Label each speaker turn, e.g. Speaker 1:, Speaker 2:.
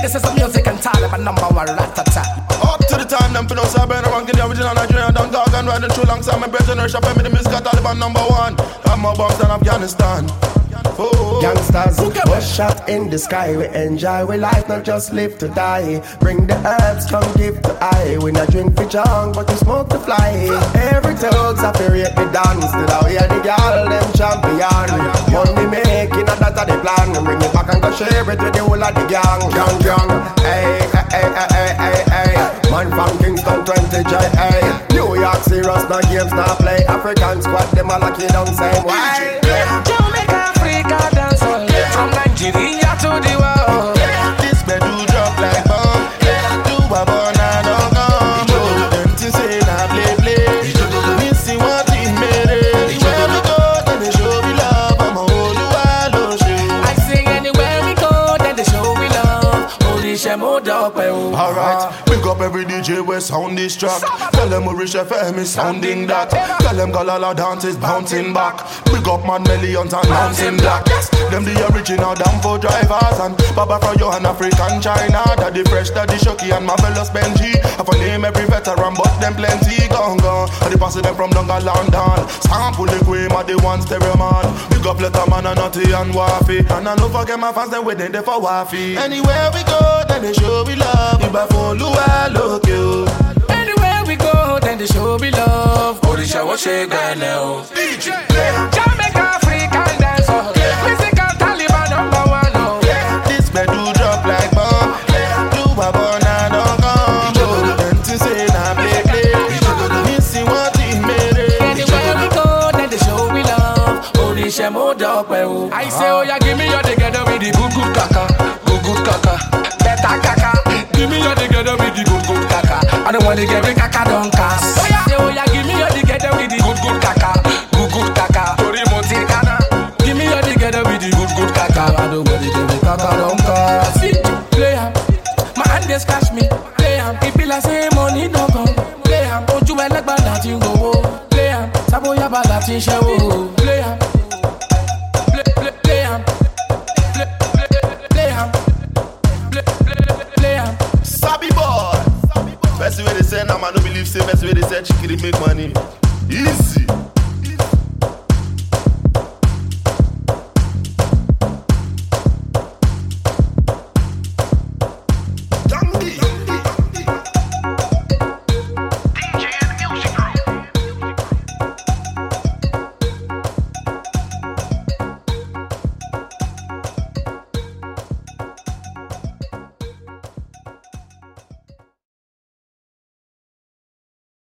Speaker 1: this is the music and Taliban number one rat-a-tat.
Speaker 2: Up to the time, them finna say better rank in the original Nigerian. Don't talk and riding through alongside my brethren. Rush up and the music got Taliban number one. I'm more bombs than Afghanistan. Oh.
Speaker 3: Youngsters, was shot in the sky. We enjoy we life, not just live to die. Bring the herbs, come give to I. We not drink for junk, but we smoke to fly. Every thugs have to rate the dance. Till I hear the girl, them champion. Money making, and that's the plan. Bring it back and go share it with the whole of the gang. Gang, hey, hey, hey, hey, hey, hey. Man from Kingston 20J, New York, serious, no games, no play. African squad, them all like you don't say why.
Speaker 1: Jamaica, Africa, dance all. From Nigeria to the world.
Speaker 2: This bed do drop like bomb. Do a banana come. Them to say na play. Me see what he made it. Where we go, then they show we love. I'm a whole world show.
Speaker 1: I sing anywhere we go, then they show we love. Holy shemo dog.
Speaker 2: Alright, big up every DJ where sound this track. Tell them Rich FM is sounding that. Tell them Galala dance is bouncing back. Big up man millions and bouncing black. Them the original Danfo drivers. And Baba from Johan African China. Daddy Fresh, Daddy Shoki and Marvelous Benji. I for name every veteran but them plenty gone. And they pass them from Lunga London. Sample the cream of the one stereo man. Big up Letterman and Nutty and Wafi. And I don't forget my fans, them waiting there for Wafi. Anywhere we go, then they show we love.
Speaker 1: Anywhere we go, then they show me love. Oh, the show was shake now.
Speaker 2: DJ
Speaker 1: Jamaica, African dance hall. Physical Taliban number one. Oh.
Speaker 2: This bed do drop like bomb. Do a banana come. Them to say na play. Me see what he made it.
Speaker 1: Anywhere we go, then they show me love. Oh, the shemo dog. I say, oh yeah, give me your together with the good kaka, good kaka. Better kaka. Give me your together with the good kaka. I don't want to get me kaka don't cast. Oh yeah, give me your together with the good kaka, good kaka. Tori Monte Kana. Give me your together with the good kaka. I don't want to get me kaka don't cast. See, play am. My hand just catch me. Play am. If you like say money don't come. Play am. Don't you like balatin go? Play am. Sabo ya balatin show. Play am. Play am.
Speaker 2: Sabi boy. Best way they say now man no believe say best way they say chicken make money. Easy.